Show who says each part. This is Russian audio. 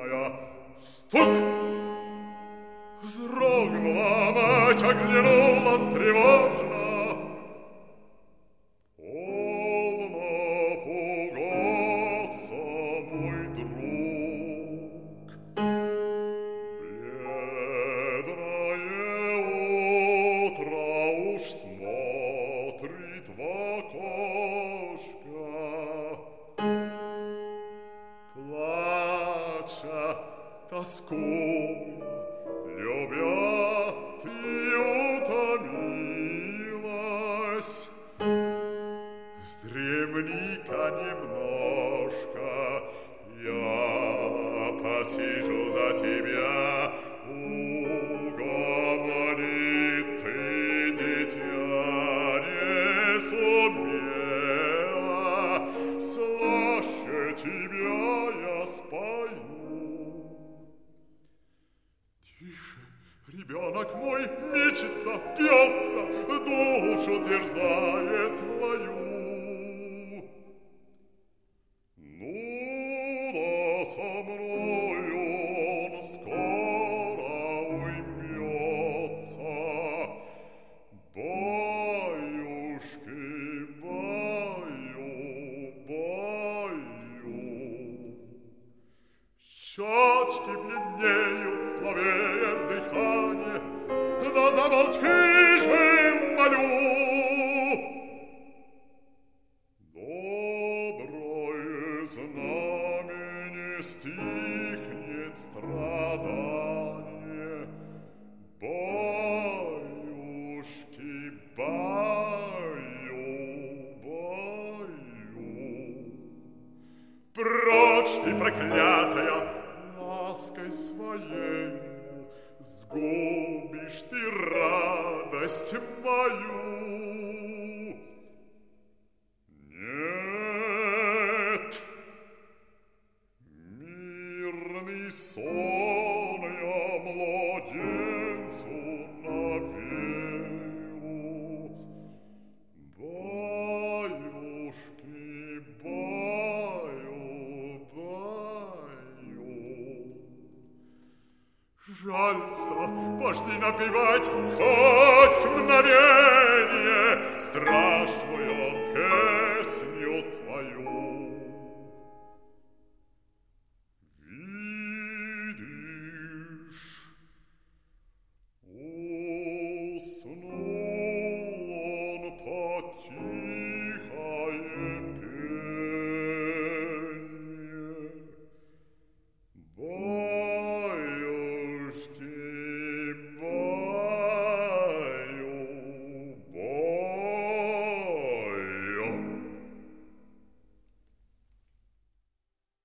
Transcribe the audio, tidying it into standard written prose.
Speaker 1: бедная. Стук! Вздрогнула мать, оглянулась тревожно. Полно пугаться, мой друг. Бледное утро уж смотрит в окошко. Плача, тоскуя, любя, ты утомилась. Вздремни-ка немножко, я посижу за тебя. Угомонит ты, дитя, не сумела, слаще тебя я спою. Тише, ребенок мой мечется, бьется, душу терзает мою. Ну да со мною он скоро уймется. Баюшки, баю, баю. Щечки бледнеют, слабеет дыхание, да замолчи же, молю. Доброе знамение стихнет страдание. Баюшки, баю, баю. Прочь ты, проклятая, лаской своей сгубишь ты радость мою. Нет, мирный сон я младенцу навею. Баюшки, баю, баю. Жальца, пошли напевать хоть мгновенье страшную